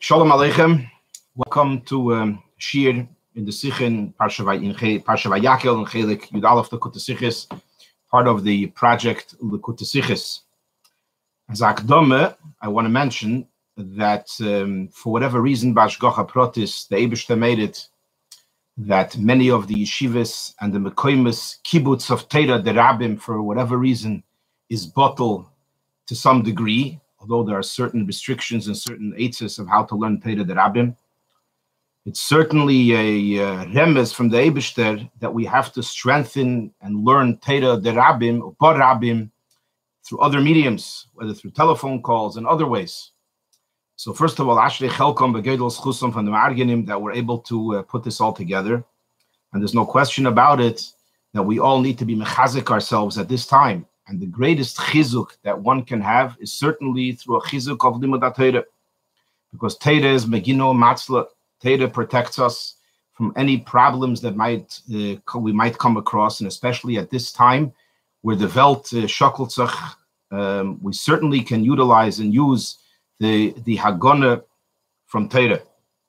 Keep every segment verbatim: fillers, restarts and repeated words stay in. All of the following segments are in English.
Shalom Aleichem. Welcome to um, Shir in the Sichin, Parsha Vayakel and Chelik Yud Aleph Lekutei Sichos, part of the project Lekutei Sichos. As Akdome, I want to mention that um, for whatever reason, B'Hashgacha Protis, the Eibishter made it that many of the yeshivas and the mekoimus kibbutz of Torah, the rabbim, for whatever reason, is bottled to some degree, although there are certain restrictions and certain eitzes of how to learn Torah the rabbim. It's certainly a uh, remez from the Eibishter that we have to strengthen and learn Torah the rabbim, or bar rabbim, through other mediums, whether through telephone calls and other ways. So first of all, Ashrei Chelkom Begedol Schusam from the Ma'argenim that we're able to uh, put this all together. And there's no question about it that we all need to be mechazik ourselves at this time. And the greatest chizuk that one can have is certainly through a chizuk of Limud Torah. Because Torah is Megino Matzla. Torah protects us from any problems that might uh, we might come across, and especially at this time where the Welt uh, shokelt sich, um, we certainly can utilize and use the, the Hagana from Torah.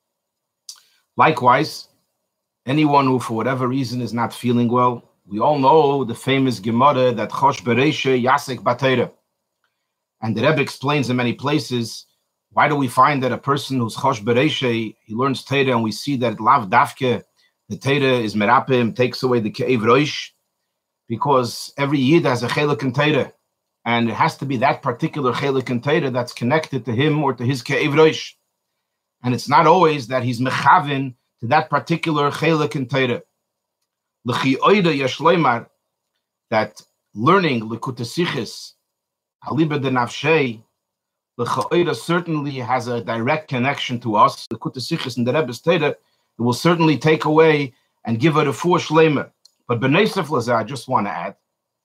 Likewise, anyone who for whatever reason is not feeling well, we all know the famous Gemara that Chosh Bereisha Yasek Batera. And the Rebbe explains in many places, why do we find that a person who's Chosh Bereisha, he learns Torah, and we see that Lav Dafke, the Torah is Merapim, takes away the Ke'ev Roish, because every Yid has a Chelik in Torah. And it has to be that particular chelik in Torah that's connected to him or to his ke'ev roish. And it's not always that he's mechavin to that particular chelik in Torah. L'chi oida yesh loymar, that learning Lekutei Sichos, haliba de nafshei, l'chi oida certainly has a direct connection to us. Lekutei Sichos in the Rebbe's Torah, it will certainly take away and give it a full shleimer. But b'neisef lazeh, I just want to add,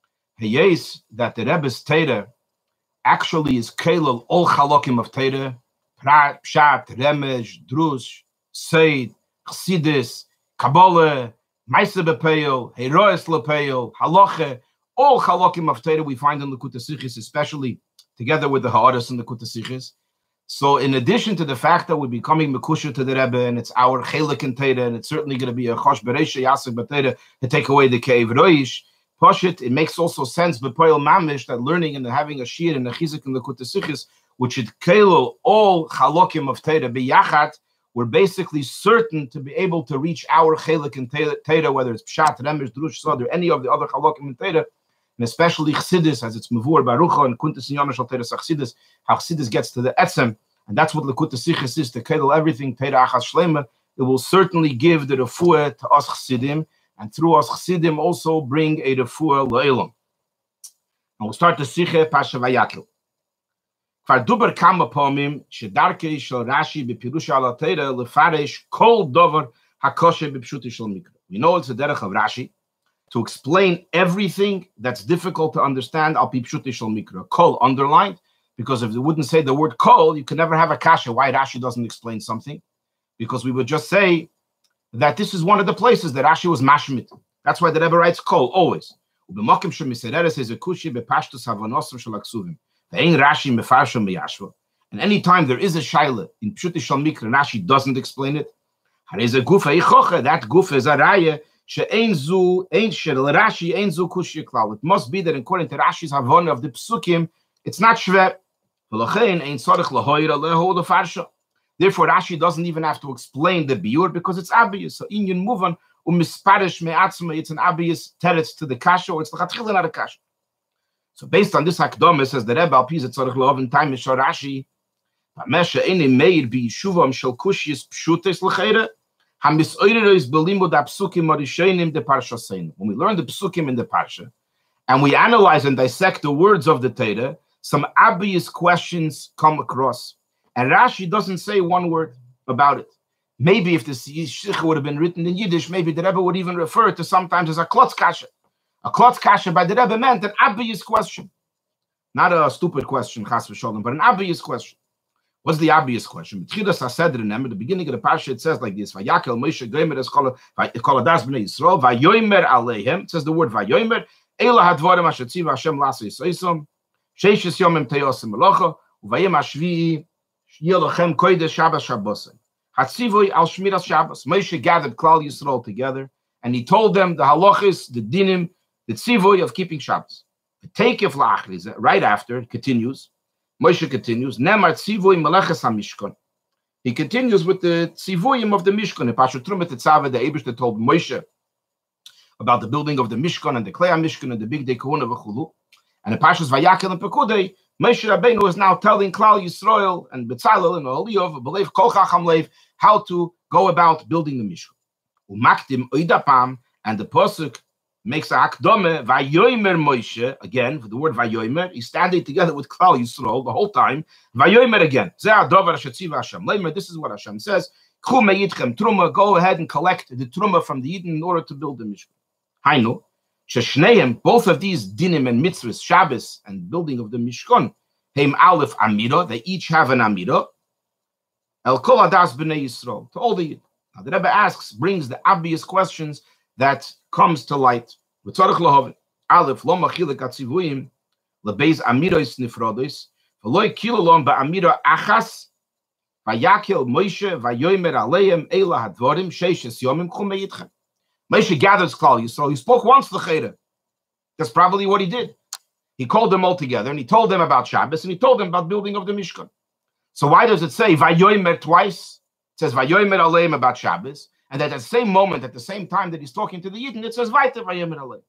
Hayes, that the Rebbe's Torah actually is Kailal all Chalokim of Torah, Pshat, Remesh, Drush, Seid, Chassidus, Kabbalah, Maaseh B'Peil, Heroes L'Peil, Halacha, all Chalokim of Torah we find in Lekutei Sichos, especially together with the Ha'aras in Lekutei Sichos. So in addition to the fact that we're becoming Mekusha to the Rebbe, and it's our Chelik in Torah, and it's certainly going to be a Chosh Bereisha Yasek B'Torah to take away the Ke'ev Roish, Poshit, it makes also sense, B'Poel Mamish, that learning and having a shir and a chizuk in the Lekutei Sichos, which should kailul all chalokim of Torah biyachat, we're basically certain to be able to reach our chelik in Torah, whether it's Pshat, Remesh, Drush, Sod, or any of the other chalokim in Torah, and especially Chassidus, as it's Mavur, Barucha, and Kuntas and Yonash al Torah Chassidus, how Chassidus gets to the Etzem, and that's what Lekutei Sichos is, to kailul everything, Torah Achas Shlema. It will certainly give the refuah to us Chassidim, and through us Chassidim also bring a refuah le'elam. And we'll start the Siche Parsha Vayakel. Kvar duber kama pomim shedarkei shel Rashi bepirush al Torah lefaresh kol dover hakoshe bepshuti shel mikra. We know it's a derech of Rashi to explain everything that's difficult to understand al pipshuti shel mikra. Kol underlined, because if they wouldn't say the word kol, you could never have a kasha. Why Rashi doesn't explain something? Because we would just say that this is one of the places that Rashi was mashmit. That's why the Rebbe writes kol always. And anytime there is a shaila in Pshuti Shal Mikra, Rashi doesn't explain it. That guf is a raya she'ein zu ein shel Rashi ein zu kushya klal. It must be that according to Rashi's havana of the psukim, it's not shver. Therefore, Rashi doesn't even have to explain the biur because it's obvious. So inyan muvan umisparish me'atzma, it's an obvious teretz to the kasha, or it's the chatchila not a kasha. So based on this hakdama, says the Rebbe al Pizet Tzarech Lov in time Mishar Rashi, Pamesha ene meir bi yishuvam shel kushis pshutes l'cheira hamisoirer is belimud apsukim arishenim de parshasein. When we learn the psukim in the parsha and we analyze and dissect the words of the Torah, some obvious questions come across. And Rashi doesn't say one word about it. Maybe if this Yishich would have been written in Yiddish, maybe the Rebbe would even refer to sometimes as a klotz kasha. A klotz kasha by the Rebbe meant an obvious question. Not a stupid question, chas v'sholem, but an obvious question. What's the obvious question? At the beginning of the parsha, it says like this: Vayakel Moshe Gomer es kol adas bnei Yisrael vayomer aleihem. It says the word vayomer. Ela hadvarim asher tziva Hashem la'aseh yisosom sheishes yomim teyosim melocha uvayim hashvi'i Yelochem kodesh Shabbos Shabbos. Hatzivui al Shmiras Shabbos. Moshe gathered Klal Yisrael together, and he told them the halachis, the dinim, the tzivui of keeping Shabbos. The takef la'achri, right after, it continues. Moshe continues. Nemar tzivui meleches hamishkon. He continues with the tzivuyim of the Mishkan. Pashat Trumat Tetzaveh, the Eibush that told Moshe about the building of the Mishkan and the Klei Mishkan and the Big Day Kahuna v'chulu. And the Pashas Vayakel and Pekudei, Moshe Rabbeinu is now telling Klal Yisrael and Betzalel and Oliov, Belev Kol Chacham Lev, how to go about building the Mishkan. Umakdim oidapam, and the pasuk makes a hakdome vayomer Moshe again for the word vayomer. He's standing together with Klal Yisrael the whole time. Vayomer again. This is what Hashem says. Truma, go ahead and collect the truma from the Eden in order to build the Mishkan. Hainu sheshneim, both of these dinim and mitzvahs, Shabbos and building of the Mishkan, heim aleph amira. They each have an amira. El kol adas b'nei Yisrael, to all the Yidden. Now the Rebbe asks, brings the obvious questions that comes to light. Aleph lo machilik atzivuyim lebeis amiros nifrodos v'lo kilolom ba'amira achas vayakel Moshe vayomer aleim ela hadvorim sheishes yomim chumei yitchem. Moshe gathers Klal Yisrael. He spoke once to the Cheder. That's probably what he did. He called them all together and he told them about Shabbos and he told them about building of the Mishkan. So why does it say vayomer twice? It says vayomer aleim about Shabbos, and at the same moment, at the same time that he's talking to the Yidden, it says vayomer vayomer aleim.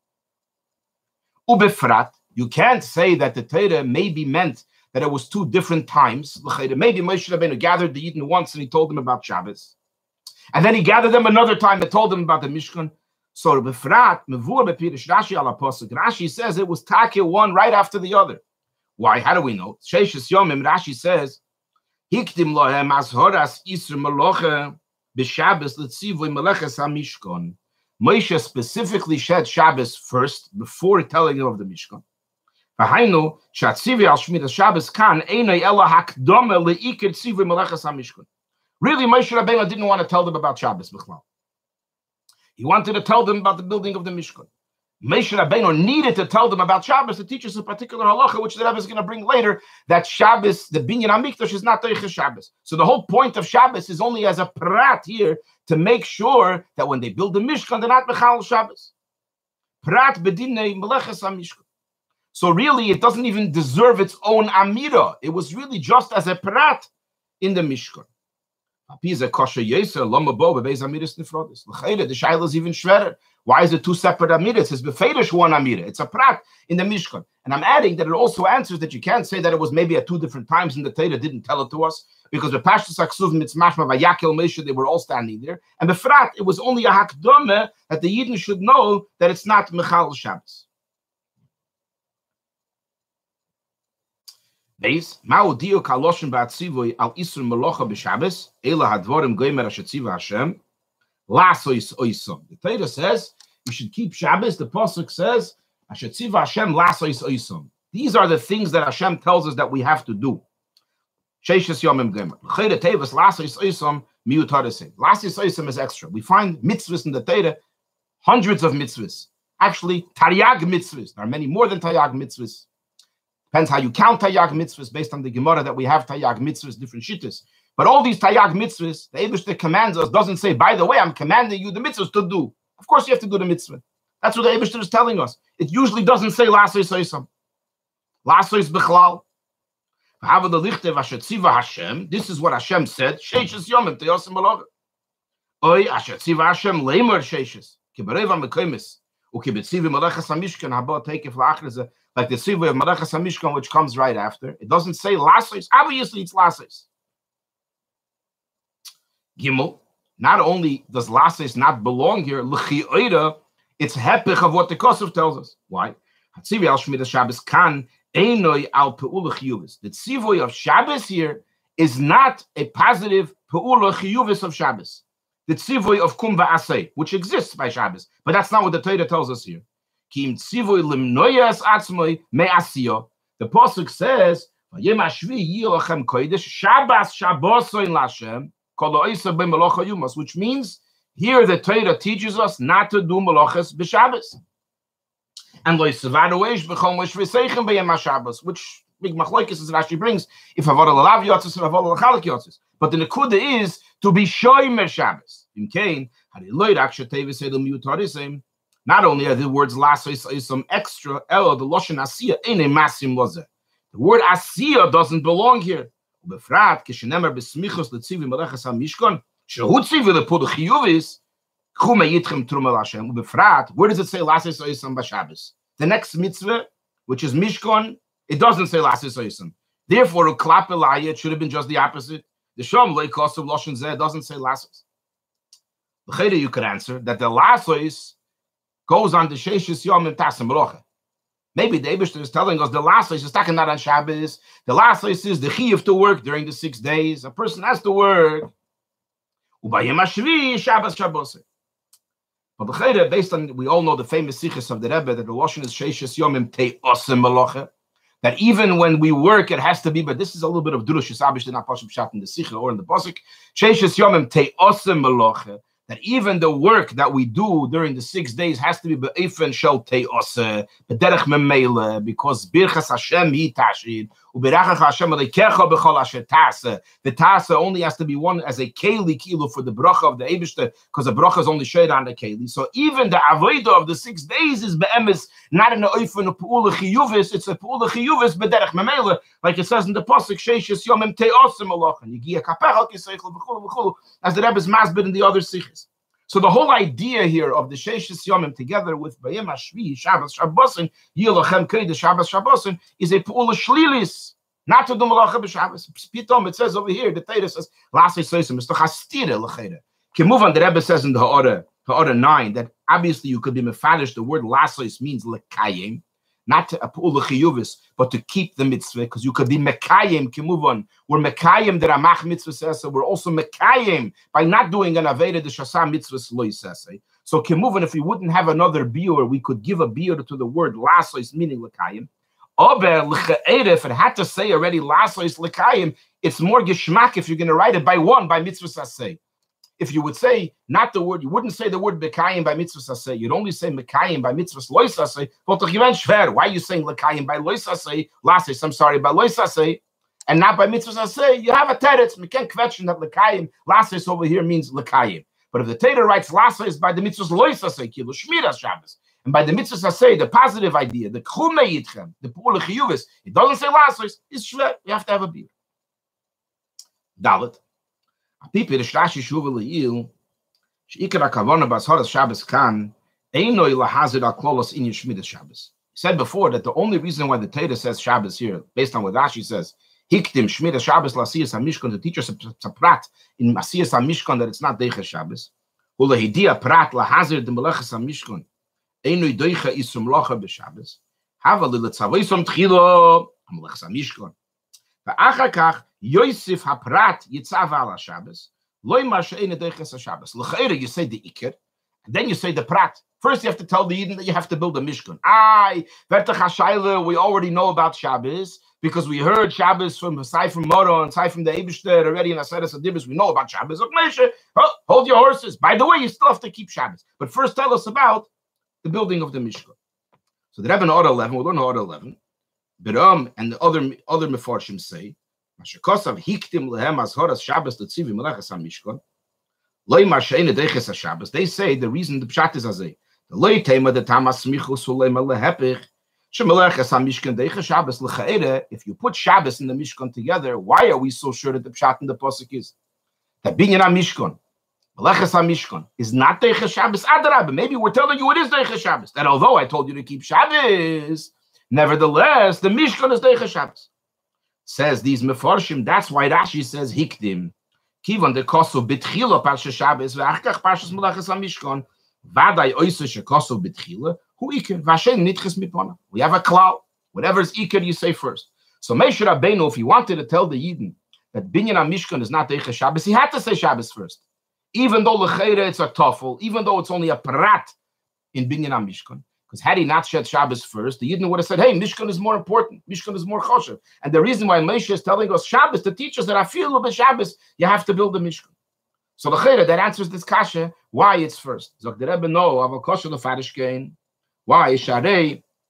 Ubefrat, you can't say that the Torah maybe meant that it was two different times. Maybe Moshe Rabbeinu gathered the Yidden once and he told them about Shabbos, and then he gathered them another time and told them about the Mishkan. So Befrat, Mevur Bepirish Rashi ala Pasuk. Rashi says it was Takeh one right after the other. Why? How do we know? Sheishes Yomim. Rashi says, Hikdim lohem azhoras isr meloche b'Shabbos letzivui meleches hamishkon. Moshe specifically shed Shabbos first before telling them of the Mishkan. V'hainu shatzivi al shmiras Shabbos kan einay ela hakdome leikir tzivui meleches hamishkon. Really, Moshe Rabbeinu didn't want to tell them about Shabbos b'chlal. He wanted to tell them about the building of the Mishkan. Moshe Rabbeinu needed to tell them about Shabbos to teach us a particular halacha, which the Rebbe is going to bring later, that Shabbos, the Binyan HaMikdash, is not Teiches Shabbos. So the whole point of Shabbos is only as a prat here to make sure that when they build the Mishkan, they're not Mechal Shabbos. Prat bedinei meleches HaMishkan. So really, it doesn't even deserve its own Amira. It was really just as a prat in the Mishkan. The Shaila is even shredder. Why is it two separate amiras? It's befedish one amira. It's a prat in the Mishkan. And I'm adding that it also answers that you can't say that it was maybe at two different times and the Torah didn't tell it to us, because the Pashtus Aksuvim, it's mashma vayakel Moshe, they were all standing there. And befrat, it was only a hakdome that the Yidden should know that it's not Mechal Shabbos. Beis ma'udio kaloshin ba'atzivoi al isur melocha b'Shabbos ela hadvorim goymer ashetziva Hashem lasois oisom. The Torah says you should keep Shabbos. The pasuk says ashetziva Hashem lasois oisom. These are the things that Hashem tells us that we have to do. Sheishes yomim goymer. L'chayre tevas lasois oisom miutarese. Lasois oisom is extra. We find mitzvahs in the Torah, hundreds of mitzvahs. Actually, taryag mitzvahs. There are many more than taryag mitzvahs. Depends how you count Taryag mitzvahs based on the Gemara that we have Taryag mitzvahs, different shittas. But all these Taryag mitzvahs, the Eibush that commands us doesn't say, by the way, I'm commanding you the mitzvahs to do. Of course you have to do the mitzvah. That's what the Eibush is telling us. It usually doesn't say Lasois Oisam. Lasois Bechlal. This is what Hashem said. Sheishes Yomim Teyosim Malach. Oy Ashetziva Hashem Leimer Sheishes. Kibareva Mekoimis. Ukibetzivi Malachas HaMishkan Haba Teikef La'achriza. Like the Sivui of Malachas HaMishkan, which comes right after. It doesn't say Lasois. Obviously, it's Lasois. Gimel. Not only does Lasois not belong here, L'chi Oida, it's hepech of what the Kosov tells us. Why? Hatzivi al Shmiras Shabbos kan einoi al pe'ula chiyuvis. The Tzivui of Shabbos here is not a positive pe'ula chiyuvis of Shabbos. The Tzivui of Kum va'aseh, which exists by Shabbos. But that's not what the Torah tells us here. Kim tzivui limnoyas atzmoi me'asiyo. The pasuk says, "Vayem hashvi yilachem kodesh Shabbos Shabbosoin Lashem kol ha'isa b'melocha yumas," which means here the Torah teaches us not to do melachas b'Shabbos. And lo yisavadu eish b'chol mosh v'seichem b'yem ha'Shabbos, which big machlokes as Rashi brings, if avodah lalav yotzes or avodah lachalak yotzes. But the nekuda is to be shomer Shabbos. In Cain, not only are the words lasos is some extra, elo the loshen asiya in a masim lozer. The word asiya doesn't belong here. Befrat kishenemer besmichos letzivi melechas hamishkon shehutzivi lepud chiyuvis chume yitchem trumel Hashem. Befrat, where does it say lasos oisam b'Shabbos? The next mitzvah, which is mishkon, it doesn't say lasos oisam. Therefore, uklap elaya, it should have been just the opposite. The shom leikos of loshen zeh doesn't say lasos. The you could answer that the lasos goes on the sheishes yom and tasem melocha. Maybe the Eibishter is telling us the lasos is talking not on Shabbos. The lasos is the chiyuv to work during the six days. A person has to work. Ubayim hashvi Shabbos Shabbos. But the chayre, based on, we all know the famous sichos of the Rebbe that the lashon is sheishes yom and te'osem melocha. That even when we work, it has to be. But this is a little bit of durush isabish did not pasuk pshat in the sicha or in the pasuk. Sheishes yom and te'osem melocha. That even the work that we do during the six days has to be be'efen shel te'oseh, b'derech memele, because birchas Hashem hi tashid, u'berachach Hashem aleikecha b'chol asher taseh. The taseh only has to be one as a keli kilo for the bracha of the Eibishter, because the bracha is only shared on the keli. So even the avodah of the six days is be'emes, not in the oifen of pu'ula chiyuvis, it's a pu'ula chiyuvis b'derech memele, like it says in the pasuk, sheishes yomim te'oseh malachan, yigia kapechal kiseichel b'chulu b'chulu, as the Rebbe is masbid in the other sichos. So the whole idea here of the Sheishes Yomim together with Bayim Hashvi, Shabbos Shabbosin, Yilachem Kei, Shabbos Shabbosin, is a Pula Shlilis, not to do Malacha b'Shabbos. Pitom, it says over here, the Torah says, Lasei Soisim, it's the Chastire L'Chere. Can move on, the Rebbe says in the Ha'orah, Ha'orah nine, that obviously you could be mefadish, the word Lasois means L'Kayim, not to a Pula Chiyuvis, but to keep the mitzvah, because you could be Mekayim, can move on. We're Mekayim, the Ramach mitzvah says, so we're also Mekayim by not doing an Aveda, the Shasam mitzvah Loi says. So can move on, if we wouldn't have another biur, we could give a biur to the word Lasois, meaning Lekayim. Ober, if it had to say already Lasois Lekayim, it's more Geshmak if you're going to write it by one, by mitzvah saseh. If you would say not the word, you wouldn't say the word Bekayim by mitzvah saseh. You'd only say Mekayim by mitzvah loy saseh. Why are you saying Lekayim by loy saseh? Lasis, I'm sorry, by loy saseh, and not by mitzvah saseh? You have a teretz. We can't question that Lekayim, Lasis over here means Lekayim. But if the Torah writes Lasis by the mitzvah loy saseh, kilo shmiras Shabbos, and by the mitzvah saseh, the positive idea, the chume yitchem, the pula chiyuvis, it doesn't say Lasis. It's shver. You have to have a beer. Dalet. People Rashi shuva leil sheikar kavana b'asharas Shabbos kan einoi lahazid aklolos in Shmidas Shabbos. He said before that the only reason why the Torah says Shabbos here, based on what Rashi says, hiktim Shmidas Shabbos lasiyas hamishkan, to teach us a prat in masiyas hamishkan that it's not deicha Shabbos. Ulahidia prat lahazid the melechas hamishkan einoi deicha isum locha b'Shabbos. Hava liletzavaysom tchilo melechas hamishkan. Va'achar kach Yosef haprat yitzav ala Shabbos. Loy mashein edeiches Shabbos. L'chayre, you say the ikir, and then you say the prat. First, you have to tell the Yidden that you have to build a mishkan. Ay, vertach hashayla. We already know about Shabbos because we heard Shabbos from Sai from Moro and Sai from the Eibishter already in Aseres Adibus. We know about Shabbos. Okay, hold your horses. By the way, you still have to keep Shabbos. But first, tell us about the building of the mishkan. So the Rebbe in Order eleven, we learn Order eleven. Biram and the other other mefarshim say. Mashikosav hiktim lehem as horas Shabbos letzivi melechas hamishkan. Loy marshein edeiches Shabbos. They say the reason the pshat is azay. The loy tema the tamas smichus ulema lehepich shemelechas hamishkan deiches Shabbos lechaere. If you put Shabbos and the Mishkan together, why are we so sure that the pshat in the pasuk is that binyan hamishkan melechas hamishkan is not deiches Shabbos? Adarabah. Maybe we're telling you it is deiches Shabbos. That although I told you to keep Shabbos, nevertheless the Mishkan is deiches Shabbos. Says these mefarshim, that's why Rashi says hikdim. Kivan de koso bitchila parsha Shabbos ve'achkach parshas melachas hamishkan vaday oisa shekoso bitchila hu iker v'ashen nitches mipona. We have a klal. Whatever is iker, you say first. So Moshe Rabbeinu, if he wanted to tell the Yidden that binyan hamishkan is not deiches Shabbos, he had to say Shabbos first. Even though l'cheira it's a tofel, even though it's only a prat in binyan hamishkan. Because had he not said Shabbos first, the Yidden would have said, hey, Mishkan is more important. Mishkan is more choshev. And the reason why Moshe is telling us Shabbos to teach us that I feel a bit Shabbos, you have to build the Mishkan. So the Chayra, that answers this kasha, why it's first. Zog the Rebbe, no, aval kosher lefarish kein. Why? Sharei,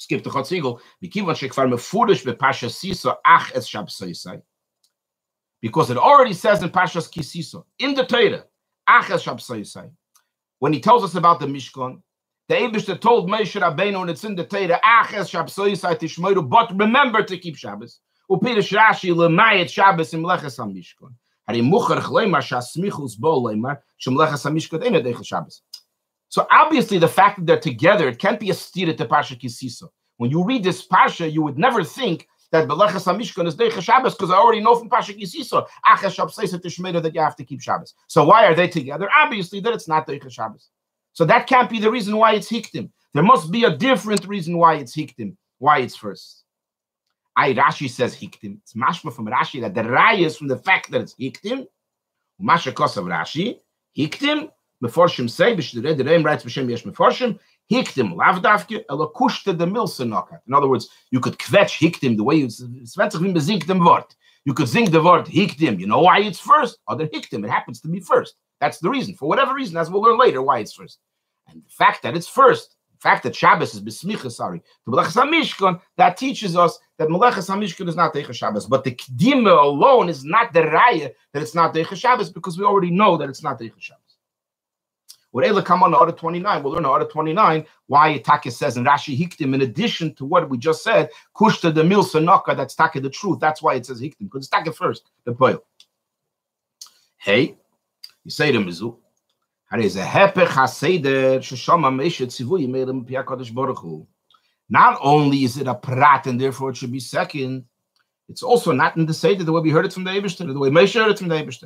skip the Chatzigel, Mikivon Shekvar Mefurish beParsha Siso Ach Es Shabsosai. Because it already says in Parshas Kisiso, in the Torah, Ach Es Shabsosai. When he tells us about the Mishkan, the Eibishter told Moshe Rabbeinu, and it's in the Torah, Ach Es Shabsosai Tishmeru, but remember to keep Shabbos. Upirish Rashi Lemayet Shabbos in Meleches HaMishkan. Hari Mucher Chleimar Shasmichus Bo Leimar Shemleches HaMishkan Eina Deichel Shabbos. So obviously the fact that they're together, it can't be a steer to Parsha Kisiso. When you read this Parsha, you would never think that Meleches HaMishkan is Deichel Shabbos, because I already know from Parsha Kisiso, Ach Es Shabsosai Tishmeru, that you have to keep Shabbos. So why are they together? Obviously that it's not Deichel Shabbos. So that can't be the reason why it's Hiktim. There must be a different reason why it's Hiktim, why it's first. I Rashi says Hiktim. It's mashma from Rashi that the Raya is from the fact that it's Hiktim. Masha Kosav Rashi, Hiktim, Meforshim say, B'shirei the Reim writes B'shem Yesh Meforshim, Hiktim lavdavke, elo kushte de milsenokat. In other words, you could kvetch Hiktim the way you sing the word. You could sing the word Hiktim. You know why it's first? Other Hiktim. It happens to be first. That's the reason. For whatever reason, as we'll learn later, why it's first. And the fact that it's first, the fact that Shabbos is B'smicha, sorry, the Meleches HaMishkan, that teaches us that Meleches HaMishkan is not Deichel Shabbos. But the Kedima alone is not the Raya that it's not Deichel Shabbos, because we already know that it's not Deichel Shabbos. What Eila come on to Order twenty-nine, we'll learn Order twenty-nine why Taka says in Rashi Hiktim, in addition to what we just said, Kushta the Mil Sanaka, that's Taka the truth. That's why it says Hiktim, because it's Taka first, the Poil. Hey, you say to Mizu, not only is it a prat and therefore it should be second, it's also not in the Seder the way we heard it from the Eibishter, the way Moshe heard it from the Eibishter.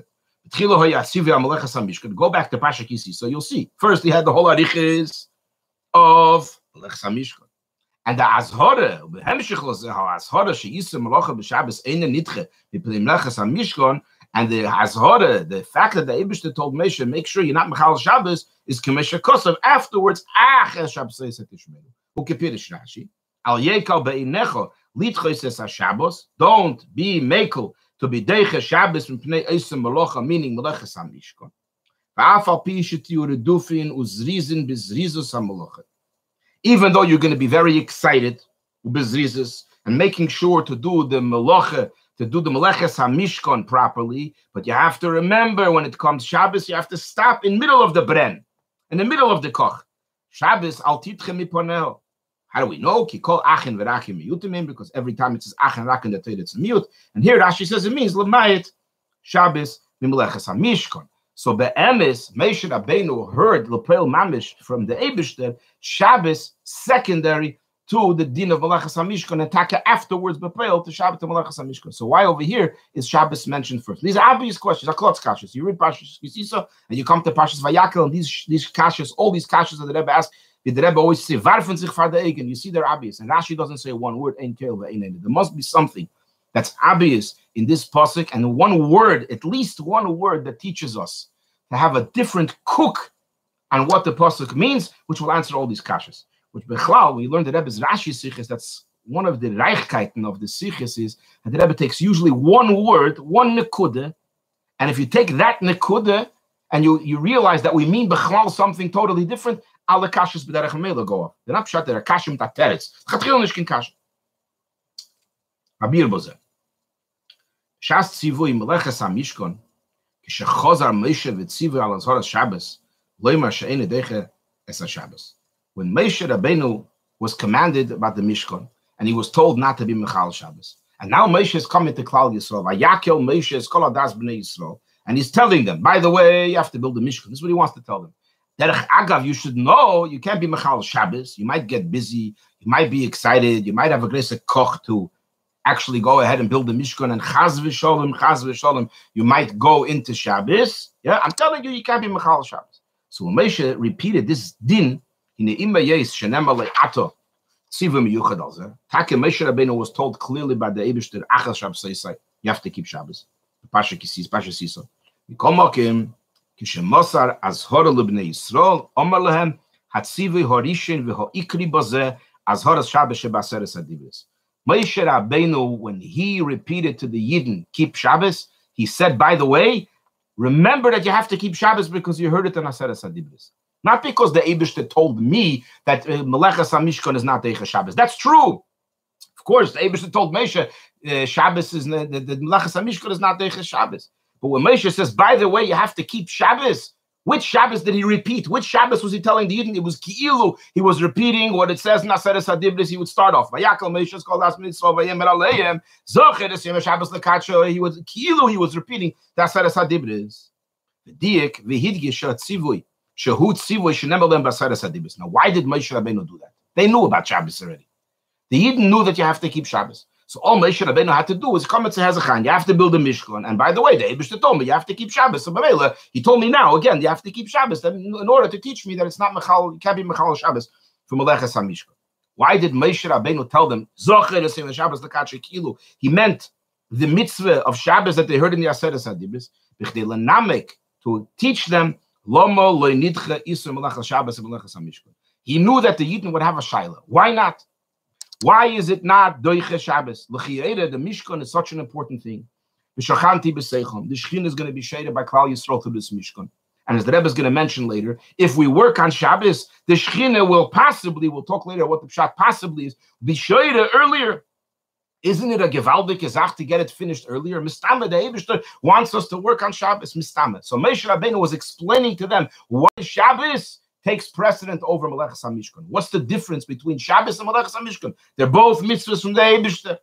Go back to Parsha Kisi, so you'll see. First, he had the whole arichis of Meleches HaMishkan, and the Azhara, the Hemshich was the Azhara she'isa Melacha b'Shabbos eine nitche mipnei Meleches HaMishkan, and the Azhara, the fact that the Eibishter told Moshe, make sure you're not Mechal Shabbos, is Kemesha Kosav. Afterwards, Ach Es Shabsosai Tishmeru. Ukepirish Rashi, Al Yekal be'inecho litchos es HaShabbos. Don't be mekel to be Deichel Shabbos mipnei Eisem Melacha, meaning Meleches HaMishkan. Va'afal pi shetiu redufin uzrizin bizrizus HaMelacha. Even though you're going to be very excited, bizrizus, and making sure to do the Melacha, to do the Meleches HaMishkan properly, but you have to remember when it comes Shabbos, you have to stop in middle of the Bren, in the middle of the Koch. Shabbos, al titche miponeo. How do we know? Ki kol achin v'rachim miyutimim, because every time it says achin rachim, the Torah it's a mute. And here Rashi says it means l'mayit Shabbos mimeleches HaMishkan. So be'emes, Moshe Rabbeinu heard l'peil mamish from the Eibishter, Shabbos secondary to the din of Meleches HaMishkan, and taka afterwards be'peil to Shabbos to Meleches HaMishkan. So why over here is Shabbos mentioned first? These are obvious questions, are klotz kashas. You read Parshas Kisisa, and you come to Parshas Vayakel, and these these kashas, all these kashas that the Rebbe asks, the Rebbe always say, "Varfen sich far deigen." You see, they're obvious, and Rashi doesn't say one word. Ein kel ve'ein ein. There must be something that's obvious in this pasuk, and one word, at least one word, that teaches us to have a different cook on what the pasuk means, which will answer all these kashas. Which Bechlal, we learned the Rebbe's Rashi Sichis, that's one of the Reichkeiten of the Sichis, is that the Rebbe takes usually one word, one nekuda, and if you take that nekuda and you, you realize that we mean Bechlal something totally different, all the kashas b'derech hamela go off. They're not pshat, they're kashim tateretz. Chatchil nishkin kasha. Abir bozer. Shas tzivui meleches hamishkon, kishachozar Moshe v'tzivui al azhoras Shabbos, loymar she'ene deche es ha-Shabbos. When Moshe Rabbeinu was commanded about the Mishkan, and he was told not to be Mechal Shabbos, and now Moshe is coming to Klal Yisrael, Vayakel Moshe es kol hadas b'nei Yisrael, and he's telling them, by the way, you have to build a Mishkan. This is what he wants to tell them. Derech Agav, you should know, you can't be Mechal Shabbos. You might get busy, you might be excited, you might have a grace koch to actually go ahead and build the Mishkan, and Chaz v'sholem, Chaz v'sholem, you might go into Shabbos. Yeah, I'm telling you, you can't be Mechal Shabbos. So when Moshe repeated this din, in the Imma Yes, Shenemar Le'ato, Tzivim Yuchad Alzeh, Take Moshe Rabbeinu was told clearly by the Eibishter, Achel Shabsosai, you have to keep Shabbos. Pasha Kisis, Pasha Siso. Mikol Mokim, Kishemosar Azhora L'bnei Yisrael, Omar Lehem, Hatzivi Horishin V'ho'ikri Bozeh, Azhora Shabbos Shebaseres Adibris. Moshe Rabbeinu, when he repeated to the Yidden, keep Shabbos, he said, by the way, remember that you have to keep Shabbos because you heard it in Aseres Adibris. Not because the Eibishter told me that uh, Melechas HaMishkan is not Deicha Shabbos. That's true. Of course, the Eibishter told Moshe uh, Shabbos is the, the, the Melechas HaMishkan is not Deicha Shabbos. But when Moshe says, by the way, you have to keep Shabbos, which Shabbos did he repeat? Which Shabbos was he telling the Yidden? It was Ki'ilu. He was repeating what it says in Aseret HaDibros. He would start off. Vayakal Moshe called as mitzvah vayemer aleim zocher es yom Shabbos lekadsho. He was Ki'ilu. He was repeating the Aseret HaDibros. V'diek v'hidgish tzivui shehu tzivui shenemar lehem b'Aseret HaDibros. Now, why did Moshe Rabbeinu do that? They knew about Shabbos already. The Yidden knew that you have to keep Shabbos. So all Moshe Rabbeinu had to do is come and say, Hezekiah, you have to build a Mishkan. And by the way, the Eibishter told me you have to keep Shabbos. So Bamela, he told me now, again, you have to keep Shabbos in order to teach me that it's not Mechal, you can't be Mechal Shabbos for Melechas HaMishkan. Why did Moshe Rabbeinu tell them, Zocher es Shabbos l'kadsho ki'ilu? He meant the mitzvah of Shabbos that they heard in the Aseret HaDibros, b'chdei lenamek, to teach them, Lomo lo nidcha isur Melechas Shabbos Melechas HaMishkan. He knew that the Yidden would have a shaila. Why not? Why is it not Doiche Shabbos? L'chiyere, the Mishkan is such an important thing. The Shachanti b'seichom. The Shechin is going to be shaded by Klal Yisrael through this Mishkan. And as the Rebbe is going to mention later, if we work on Shabbos, the Shechin will possibly, we'll talk later what the Pshat possibly is, be shaded earlier. Isn't it a Gevaldik Gezach to get it finished earlier? Mistama, the Eibishter wants us to work on Shabbos. Mistama. So Moshe Rabbeinu was explaining to them what is Shabbos takes precedent over Melechas HaMishkan. What's the difference between Shabbos and Melechas HaMishkan? They're both mitzvahs from the Eibishter.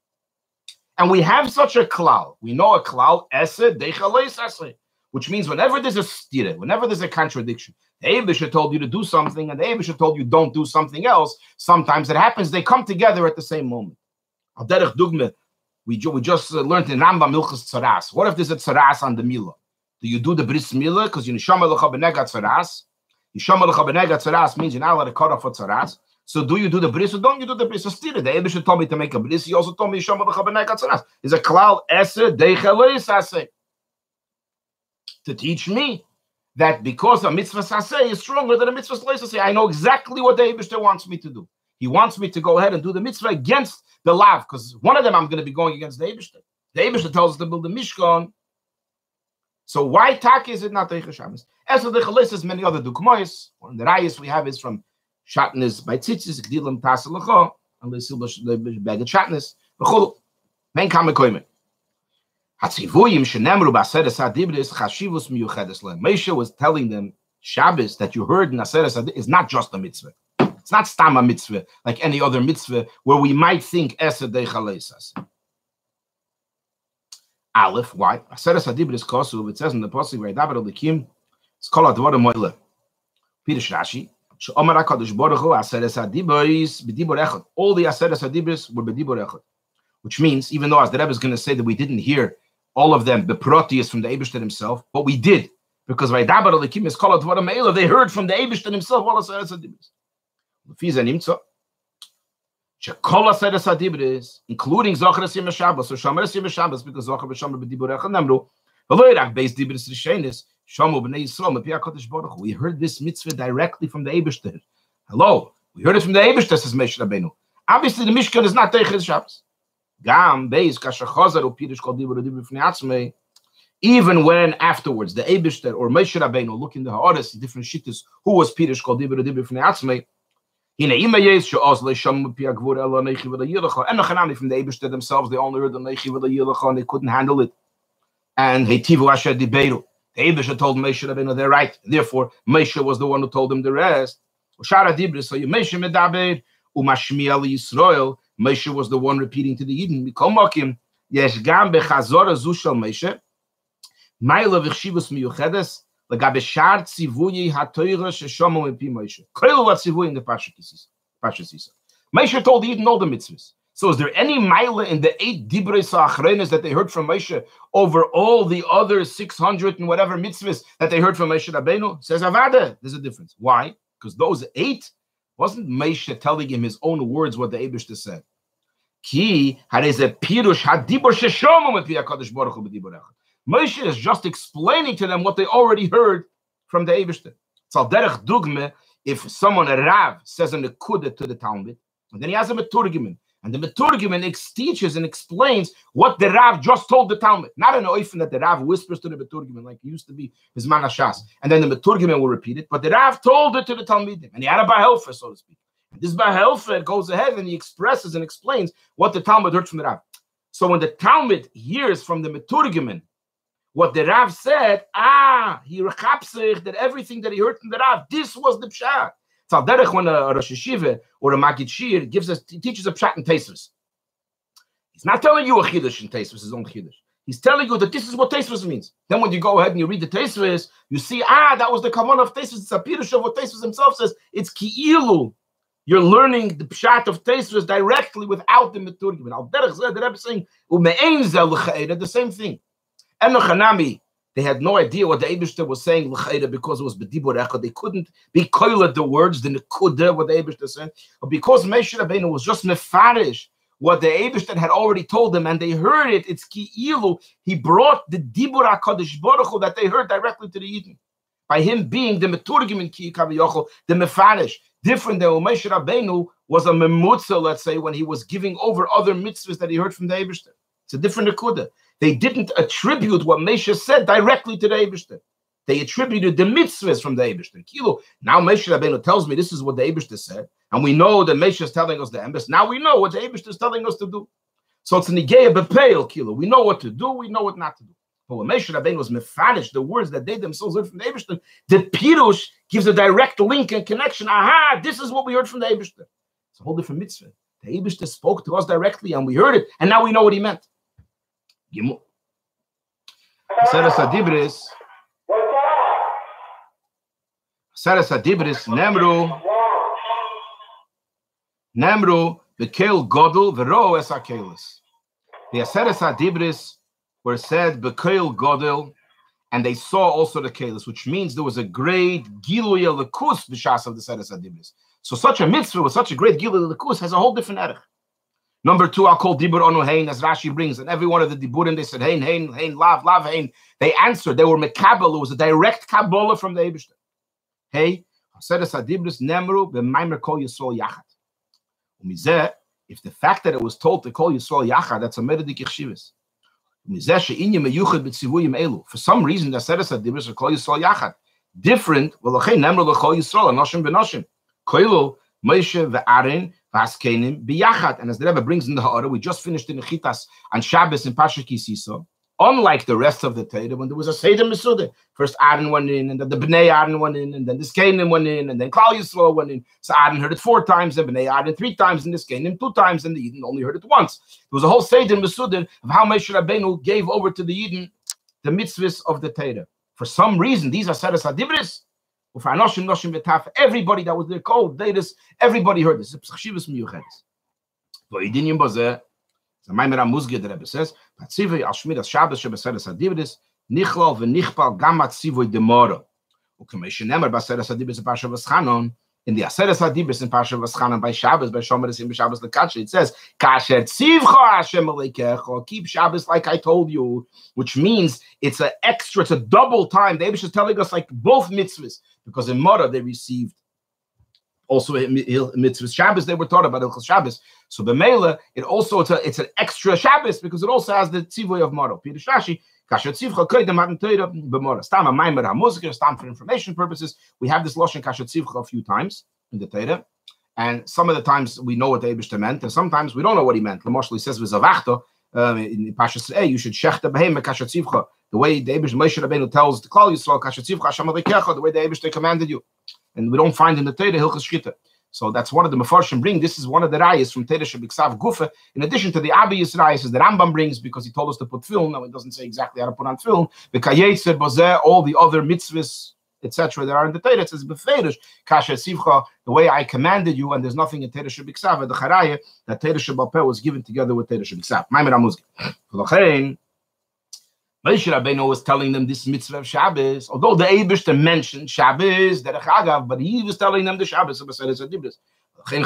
And we have such a klal. We know a klal, eseh, deicha lo yisaseh, which means whenever there's a stira, whenever there's a contradiction, the Eibishter told you to do something and the Eibishter told you don't do something else, sometimes it happens, they come together at the same moment. Al derech dugme, we, we just uh, learned in Rambam Milchas Tzaras. What if there's a tzaras on the milah? Do you do the bris milah because you neshama lecha b'negat tzaras? Yishama lecha b'negat tzaras means you're not allowed to cut off for tzaras. So do you do the bris or don't you do the bris? So still, the Eibishter told me to make a bris. He also told me yishama lecha b'negat tzaras. It's a klal eseh deicha lo yisaseh, to teach me that because a mitzvah saseh is stronger than a mitzvah lo yisaseh, I know exactly what the Eibishter wants me to do. He wants me to go ahead and do the mitzvah against the lav, because one of them I'm going to be going against the Eibishter. The Eibishter tells us to build the Mishkan. So why tak is it not Deicha Shabbos? As for the Chalisas, many other dukmois. One of the rayas we have is from Shatnez by Tzitzis, Gdilam Tasalacha, and the Silba Beged Shatnez. B'chol, men kam mekoyme. Hatzivuyim shenemru b'Aseret HaDibros chashivus miyuchedes lehem. Moshe was telling them Shabbos that you heard in Aseret HaDibros is not just a mitzvah. It's not stama mitzvah like any other mitzvah where we might think esed deicha lo yisaseh. Aleph, why? Aseret HaDibros kosu. It says in the pasuk where David Elikim, it's called Advar Moile. Pirush Rashi, she'omar HaKadosh Baruch Hu Aseret HaDibros b'dibur echad. All the Aseret HaDibros were b'dibur echad, which means even though as the Rebbe is going to say that we didn't hear all of them, the proteus from the Eibishter himself, but we did because by David Elikim is called Advar Moile. They heard from the Eibishter himself all Aseret HaDibros. Including Zocher es Yom Shabbos or Shomer es Yom Shabbos, because Zocher v'Shomer b'dibur echad nemru. V'lo yirak beis dibros rishenis shomu b'nei Yisrael mepi HaKadosh Baruch Hu. We heard this mitzvah directly from the Eibishter. Hello, we heard it from the Eibishter, says Moshe Rabbeinu. Obviously, the Mishkan is not Deicha Shabbos. Gam beis kasher chazer u'pirush kol dibur u'dibur b'fnei atzmei. Even when afterwards the Eibishter or Moshe Rabbeinu look in the Haaretz, different shittas, who was pirush kol dibur u'dibur b'fnei atzmei. And from the Eibishter themselves, they only heard the Nechi v'la Yilachah and they couldn't handle it. And Heitivu Asher Diberu. The Eibishter told Moshe Rabbeinu they're right. Therefore, Moshe was the one who told them the rest. Shara Dibris, so you Moshe medaber umashmiya liYisrael. Moshe was the one repeating to the Yidden. Mikol Mokim yesh gam bechazora zu shel Moshe ma'ila v'chshivus miyuchedes. Like Abishar Tzivuyi HaTorah Sheshomu Mepi Moshe. Koil what Tzivuyi in the Pasha Sisa. Moshe told Eden all the mitzvahs. So is there any mila in the eight Dibros HaAchronos that they heard from Moshe over all the other six hundred and whatever mitzvahs that they heard from Moshe Rabbeinu? Says Avada. There's a difference. Why? Because those eight wasn't Moshe telling him his own words what the Eibishter said. Ki hareze pirush hadibur sheshomu mepi HaKadosh Baruch Hu b'dibur echad. Moshe is just explaining to them what they already heard from the Eibishter. It's al derech dugme if someone, a Rav, says a nekuda to the Talmud, and then he has a meturgimin. And the Meturgiman teaches and explains what the Rav just told the Talmud. Not an oifen that the Rav whispers to the Meturgiman like it used to be his manashas. And then the Meturgiman will repeat it. But the Rav told it to the Talmidim. And he had a Bahelfer, so to speak. And this Bahelfer goes ahead and he expresses and explains what the Talmud heard from the Rav. So when the Talmud hears from the Meturgiman what the Rav said, ah, he rechapsich that everything that he heard from the Rav, this was the Pshat. It's al derech when a Rosh Yeshiva or a Magid Shir gives us, teaches a Pshat in Tosfos. He's not telling you a Chiddush in Tosfos, his own Chiddush. He's telling you that this is what Tosfos means. Then when you go ahead and you read the Tosfos, you see, ah, that was the kavanah of Tosfos. It's a pirush of what Tosfos himself says. It's ki'ilu. You're learning the Pshat of Tosfos directly without the Meturgiman. Al derech zeh, the Rebbe is saying, u'me'ein zeh l'cha'eda, the same thing. Enoch they had no idea what the Eibishter was saying because it was B'dibur Echad. They couldn't be koiled the words, the nekudah, what the Eibishter said. But because Moshe Rabbeinu was just mefarish what the Eibishter had already told them, and they heard it, it's ki'ilu, he brought the Dibur HaKadosh Baruch Hu that they heard directly to the Yidden. By him being the Meturgim in Ki Kaviyochel, the mefarish. Different than Moshe Rabbeinu was a memutza, let's say, when he was giving over other mitzvahs that he heard from the Eibishter. It's a different nekudah. They didn't attribute what Moshe said directly to the Eibishter. They attributed the mitzvahs from the Eibishter. Kilo. Now Moshe Rabbeinu tells me this is what the Eibishter said, and we know that Moshe is telling us the emes. Now we know what the Eibishter is telling us to do. So it's an igeya bepeil, Kilo. We know what to do, we know what not to do. But when Moshe Rabbeinu was mefanish, the words that they themselves heard from the Eibishter, the pirush gives a direct link and connection. Aha, this is what we heard from the Eibishter. It's a whole different mitzvah. The Eibishter spoke to us directly, and we heard it, and now we know what he meant. Gimel. Seres Adibris. Seres Adibris. Nemru. Nemru. Bekel Godel. Vero es Akelis. The Seres Adibris were said Bekel Godel, and they saw also the Kelis, which means there was a great Gilui Elikus b'shas of the Seres Adibris. So such a mitzvah with such a great Gilui Elikus has a whole different erech. Number two, I'll call Dibur Onu Hein, as Rashi brings, and every one of the Diburim, they said, Hein, Hein, Hein, Lav, Lav, Hein. They answered, they were Mekabel, it was a direct Kabbalah from the Eibishter. Hey, Seres Adibris Nemru, B'maimer Kol Yisrael Yachat. Umizeh, if the fact that it was told to call Yisrael Yachat, that's a Meredik Yechshivas. Umizeh, She'inye Meyuchad B'tzivuyim Elu. For some reason, the Seres Adibris are Kol Yisrael Yachat. Different, well, Nemru L'Kol Yisrael, Anoshim B'Noshim. Koilu, Moshe Ve'arin, Biyachat, and as the Rebbe brings in the Ha'ara, we just finished in Nechitas and Shabbos in Parsha Ki Sisa. Unlike the rest of the Torah, when there was a Seder Mesudah, first Aaron went in, and then the Bnei Aaron went in, and then this Canaan went in, and then Klal Yisrael went in. So Aaron heard it four times, and Bnei Aaron three times, and this Canaan two times, and the Yidden only heard it once. There was a whole Seder Mesudah of how Moshe Rabbeinu gave over to the Yidden the mitzvahs of the Torah. For some reason, these are Seres Adibris. For Anoshim, Noshim, Betaf, everybody that was there called, they just, everybody heard this. It's Chshivas Miyuchedes. Voidinim Bazeh, the Maimer HaMuzge, the Rebbe says, Patzivei al Shmiras Shabbos shebeseres Adibris, Nichlal v'nichpal gamat tzivoi demora. U'kamei shenemer baseres Adibris in Parsha V'schanon, in the Aseres Adibris in Parsha V'schanon, by Shabbos, by Shomer in Shabbos Lekatshe, it says, Kasher tzivcha Hashem aleikecha, keep Shabbos like I told you, which means it's an extra, it's a double time. The Eibush is telling us like both mitzvahs, because in Mora they received also mitzvahs Shabbos, they were taught about Hilchos Shabbos. So b'meila, it also it's, a, it's an extra Shabbos because it also has the tzivoy of Mora. Pirush Rashi, kasher tzivcha koydem matan Torah b'Mora. Stam a maimer hamuzikah, stam for information purposes. We have this lashon kasher tzivcha a few times in the Torah, and some of the times we know what the Eibishter meant, and sometimes we don't know what he meant. L'moshel he says v'zavachta um, in Pashas Ei, you should shechta b'heim kasher tzivcha. The way the Eibush Moshe Rabbeinu tells the Klal Yisrael, Kasher Tzivcha Hashem Aleikecha, the way the Eibush commanded you, and we don't find in the Torah Hilchos Shchita. So that's one of the Mefarshim bring. This is one of the rayas from Torah Shebiksav Gufa. In addition to the Abiyas rayas that Rambam brings, because he told us to put film. Now it doesn't say exactly how to put on film. B'kayetzer Bozeh, all the other mitzvahs, et cetera, that are in the Torah. It says B'feirush Kasher Tzivcha, the way I commanded you, and there's nothing in Torah Shebiksav. The Charaya that Torah Shebapeh was given together with Torah Shebiksav. Maimer HaMuzge. Moshe Rabbeinu was telling them this mitzvah of Shabbos, although the Eibishter mentioned Shabbos, Derech Agav, but he was telling them the Shabbos of Seres Adibris. The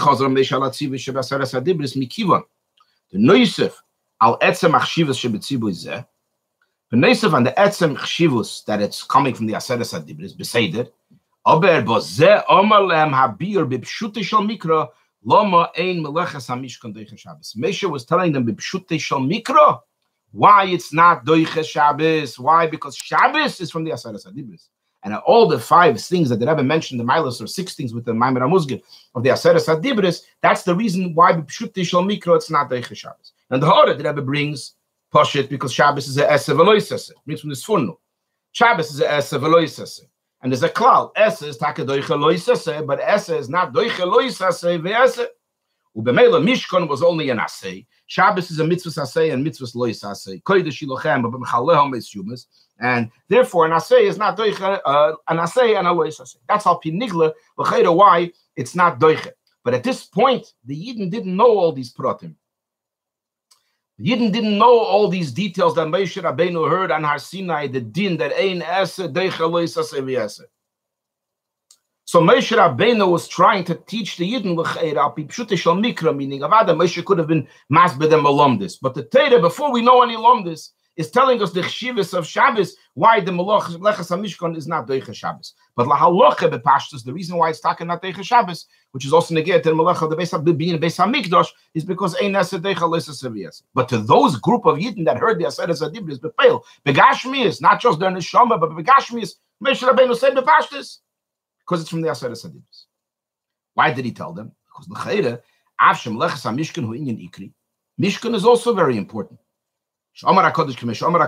Noisef al etzem achshivus shebetzibui zeh. The Noisef and the etzem achshivus that it's coming from the Seres Adibris beseder. Aber bozeh omer lehem habir b'pshutei shel mikra Lama ein melechas hamishkan doiche Shabbos. Moshe was telling them b'pshutei shel mikra why it's not doiche Shabbos. Why? Because Shabbos is from the Aseres HaDibros. And all the five things that the Rebbe mentioned, the Milos, or six things with the Maimer HaMuzgir of the Aseres HaDibros, that's the reason why b'pshutei shel mikra it's not doiche Shabbos. And the Hora the Rebbe brings Poshet because Shabbos is a Eser v'lo Yisaseh. Brings from the Sfunu. Shabbos is a Eser v'lo Yisaseh. And there's a klal. Eser is taka doiche lo Yisaseh, but Eser is not doiche lo Yisaseh ve'eser. Ubemela Mishkan was only an asay. Shabbos is a mitzvah asay and mitzvah lo Yisaseh. Kodesh ilochem, but b'mchaleho me'syumas. And therefore, an asay is not doiche, uh, an asay and a lo Yisaseh. That's how pinigla, l'chayda why it's not doiche. But at this point, the Yidden didn't know all these pratim. Yidden didn't know all these details that Moshe Rabbeinu heard on Har Sinai, the din that ein eser deicha lo yisaseh v'yeser. So Moshe Rabbeinu was trying to teach the Yidden l'cheira al pi pshutei shel mikra, meaning avada Moshe could have been masbeh them alumdis. But the Torah, before we know any alumdis, is telling us the chshivas of Shabbos, why the melechas hamishkan is not doicha Shabbos. But la halacha bepashtus, the reason why it's talking not doicha Shabbos, which is also negated in melecha the beis being beis hamikdash, is because ein eser doicha lo yisaseh v'yeser. But to those group of Yidden that heard the Aseres HaDibros bepeil, begashmius, not just their neshama, but begashmius, Moshe Rabbeinu said bepashtus, because it's from the Aseres HaDibros. Why did he tell them? Because l'cheira avshem melechas hamishkan hu inyan ikri. Mishkan is also very important. It's going to bring down the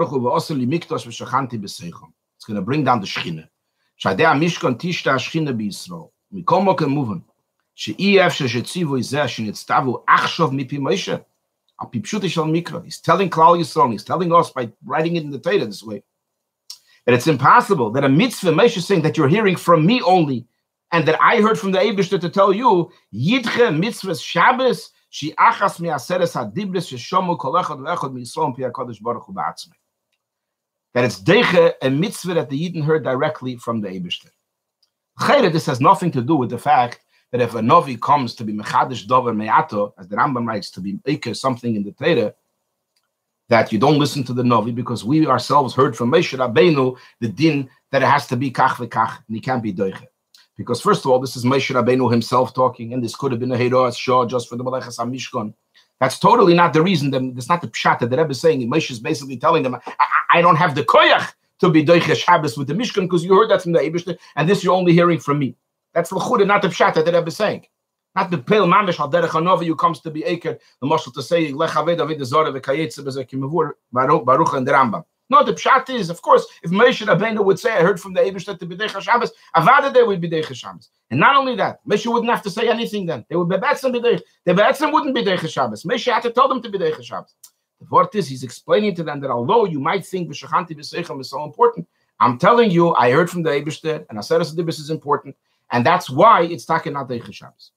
Shechina. Shadei Mishkan tishta Shechina b'Yisrael. Mikol mokem muvan. She'i efshe shetzivu izeh shenitztavu achshov mipi Moshe. Al pi pshutei shel mikra. He's telling Klal Yisrael, he's telling us by writing it in the Torah this way, that it's impossible that a mitzvah, Moshe is saying that you're hearing from me only, and that I heard from the Eibishter to tell you, Yidche mitzvah Shabbos, she achas mi Aseres HaDibros sheshomu kol echad ve'echad miYisrael pi HaKadosh Baruch Hu ba'atzmei. That it's deiche, a mitzvah that the Yidden heard directly from the Eibishter. Chayre, this has nothing to do with the fact that if a Novi comes to be mechadish dover me'ato, as the Rambam writes, to be maker something in the Torah, that you don't listen to the Novi, because we ourselves heard from Moshe Rabbeinu the din that it has to be kach v'kach, and he can't be deiche. Because first of all, this is Moshe Rabbeinu himself talking, and this could have been a Heiroas Shah just for the Melechas HaMishkan. That's totally not the reason. That, that's not the pshat that the Rebbe is saying. Moshe is basically telling them, I, I don't have the koyach to be doiche Shabbos with the Mishkan, because you heard that from the Eibishter, and this you're only hearing from me. That's l'chudah, not the pshat that the Rebbe is saying. Not the pale mamish al derech hanovi who comes to be aker, the mashal to say lech haved avid zara v'kayetze b'zekimavur baruch and the Rambam. No, the pshat is, of course, if Moshe Rabbeinu would say, I heard from the Eibishter to be deicha Shabbos, avada they would be deicha Shabbos. And not only that, Moshe wouldn't have to say anything then. They would be betzim be deicha. The betzim wouldn't be deicha Shabbos. Moshe had to tell them to be deicha Shabbos. The word is, he's explaining to them that although you might think v'shachanti v'seichem is so important, I'm telling you, I heard from the Eibishter, and Aseres HaDibros is important, and that's why it's taken not deicha Shabbos.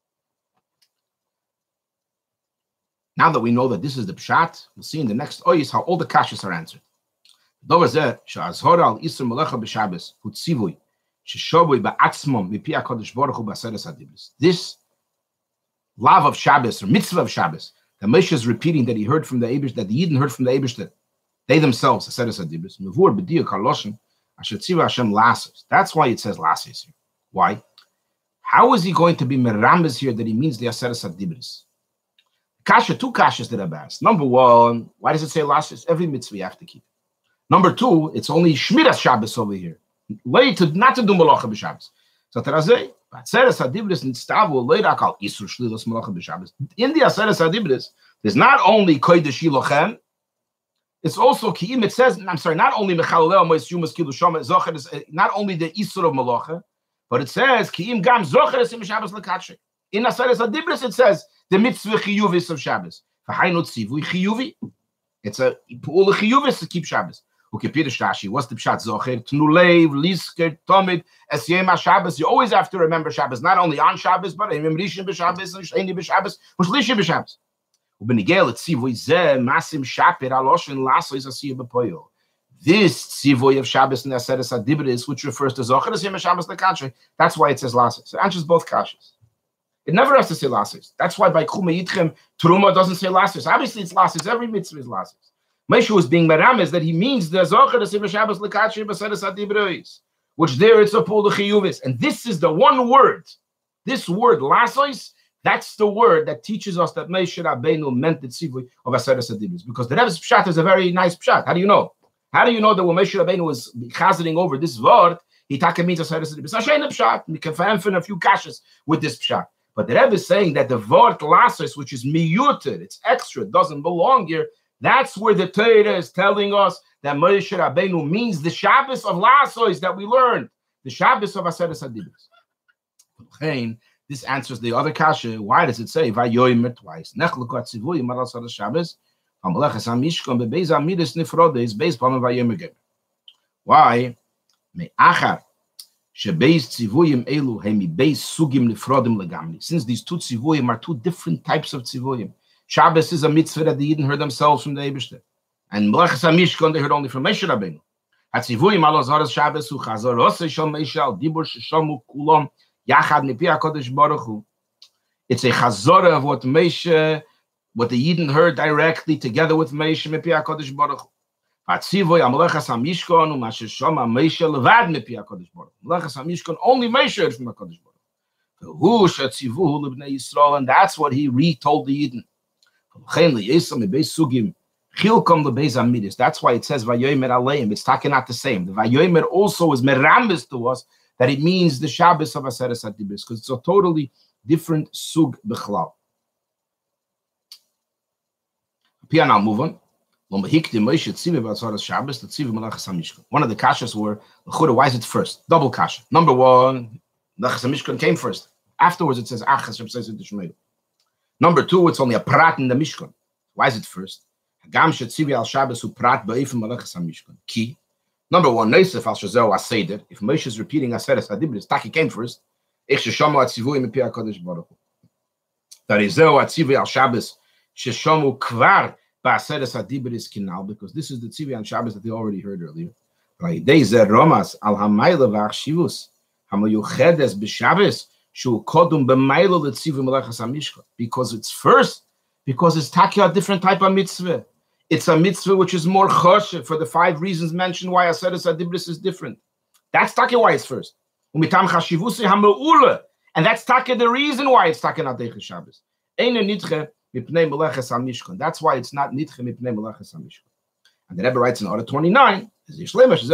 Now that we know that this is the pshat, we'll see in the next oyis how all the kashas are answered. This love of Shabbos or mitzvah of Shabbos that Moshe is repeating that he heard from the Eibush, that the Yidden heard from the Eibush, that they themselves Aseres HaDibros. That's why it says lasos here. Why? How is he going to be merambes here that he means the Aseres HaDibros? Kasha, two kashas that I've asked. Number one, why does it say lasos? Every mitzvah you have to keep. Number two, it's only Shmiras Shabbos over here. Late to not to do Malacha b'Shabbos. So Terazeh, Aseres HaDibros nitstavu leirak al isur shlilas Malacha b'Shabbos. In the Aseres HaDibros, there's not only Kodesh Ilochem, it's also Ki'im. It says, I'm sorry, not only Mechalel Mois Yumas Kilu Shoma Zocher is not only the isur of Malacha, but it says Ki'im Gam Zocher is in Shabbos lekatshik. In Aseres HaDibros, it says the mitzvah chiyuvis of Shabbos. V'hainu tzivui chiyuvi. It's a pu'ul chiyuvis to keep Shabbos. Ukepirish Rashi, what's the pshat zocher? Tnuleiv, lisker, tomid, esyema Shabbos. You always have to remember Shabbos, not only on Shabbos, but in Rishon b'Shabbos, and Sheni b'Shabbos, and Shlishi b'Shabbos. Ubenigel tzivui zeh masim shapir aloshin laso is asiyah b'poyo. This tzivui of Shabbos in the Aseres HaDibros, which refers to zocher, esyema Shabbos lekatshik. That's why it says laso. So it answers both kashas. It never has to say lasos. That's why by Chumei Yitchem, Truma doesn't say lasos. Obviously, it's lasos. Every mitzvah is lasos. Moshe was being merames that he means the zocher the Shabbos lekatshik b'Aseres HaDibros, which there it's a pul the chiyuvis, and this is the one word. This word lasos That's the word that teaches us that Moshe Rabbeinu meant the tzivui of Aseret HaDibros. Because the Rebbe's pshat is a very nice pshat. How do you know? How do you know that when Moshe Rabbeinu was chazering over this word, he taka means Aseret HaDibros? Hashem pshat. We can find a few kashas with this pshat. But the Rebbe is saying that the word lasos, which is miyuted, it's extra, doesn't belong here. That's where the Torah is telling us that Moshe Rabbeinu means the Shabbos of lasos that we learned, the Shabbos of Aseret HaDibros. This answers the other kasha. Why does it say Vayomer twice? Nechlukot tzivui marasar Shabbos. Hamelechas hamishkon bebeis amidas nifrodes beis palm vayomer geber. Why? Me'achar shebeis tzivuyim elu hemi beis sugim nifrodim legamli. Since these two tzivuyim are two different types of tzivuyim. Shabbos is a mitzvah that the Yidden heard themselves from the Eibishter, and Melechas hamishkon they heard only from Moshe Rabbeinu. Hatzivuyim alazar Shabbos uchazor osei shal Meshal dibur sheshamu kulom. It's a chazorah of what Moshe, what the Yidden heard directly together with Moshe Mipi HaKadosh Baruch Hu. Vatzivoy Amalechas HaMishkan u'masher shama Moshe levad Mipi HaKadosh Baruch Hu. Amalechas HaMishkan, only Moshe heard from HaKadosh Baruch Hu. V'hu shetzivuhu lebnei Yisrael, and that's what he retold the Yidden. V'chein liyesam mibeis sugim chilkom lebeis amidis. That's why it says Vayomer aleim. It's talking not the same. The Vayomer also is merambis to us that it means the Shabbos of Aseret HaDibros, because it's a totally different sug b'chlal. Pianal move on. One of the kashas were, why is it first? Double kasha. Number one, Melechas HaMishkan came first. Afterwards it says Achas Shem Shmeil. Number two, it's only a prat in the Mishkan. Why is it first? Hagam shetzivi al Shabbos hu prat ba'ifim Melechas HaMishkan. Ki. Number one, Neisef al Shazeo Aseder. If Moshe is repeating Aseret HaDibros, Taki came first. Ich sheshamu atzivui mipi HaKadosh Baruch Hu. Tarizeo atzivui al Shabbos sheshamu kvar ba'aseret HaDibros kinal, because this is the tzivui on Shabbos that they already heard earlier. Ra'idei zeh romas al hamayla v'achshivus hamayuchedes b'Shabbos shu kodum b'mayla l'tzivui Melechas HaMishkan. Because it's first, because it's Taki a different type of mitzvah. It's a mitzvah which is more choshev for the five reasons mentioned why Aseret HaDibros is different. That's Taki why it's first. And that's Taki the reason why it's Taki not Deicha Shabbos. That's why it's not Nitche Mipnei Melechas HaMishkan. And the Rebbe writes in Orah twenty-nine, that's why it says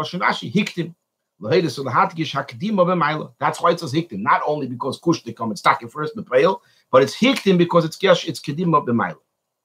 hiktim, not only because kushtikum, it's Taki first, but it's hiktim because it's it's kedim of the mile.